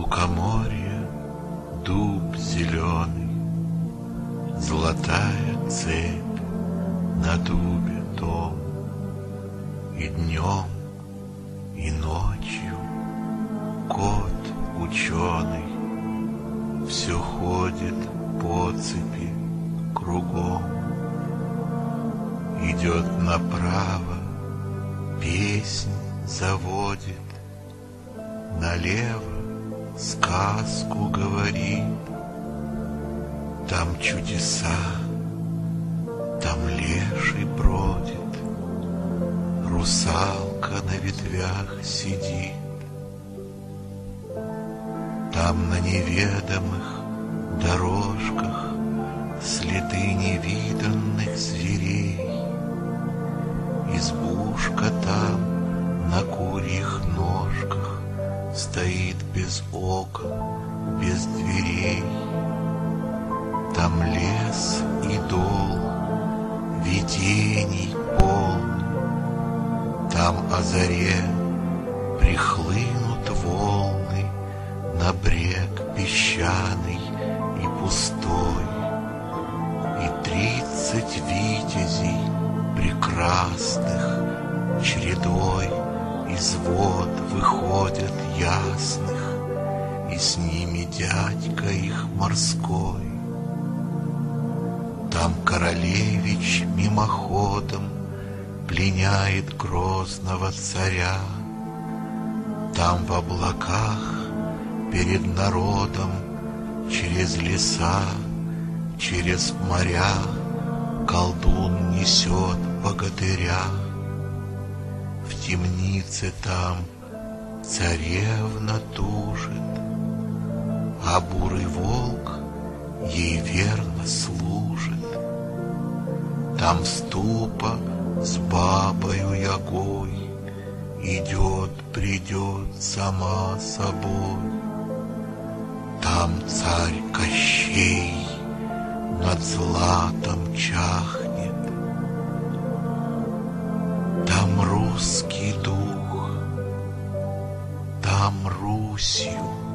лукоморья дуб зеленый, золотая цепь на дубе том, и днем, и ночью кот ученый все ходит по цепи кругом. Идет направо, песнь заводит, налево сказку говорит. Там чудеса, там леший бродит, русалка на ветвях сидит. Там на неведомых дорожках следы невиданных зверей. Избушка там на курьих ножках стоит без окон, без дверей. Там лес и дол, видений полн. Там о заре прихлынут волны на брег песчаный и пустой. И 30 витязей прекрасных чередой из вод выходят ясных, и с ними дядька их морской. Там королевич мимоходом пленяет грозного царя. Там в облаках перед народом через леса, через моря колдун несет богатыря. В темнице там царевна тужит, а бурый волк ей верно служит. Там ступа с бабою Ягой идет, придет сама собой. Там царь Кощей над златом чахнет. Там русский дух, там Русью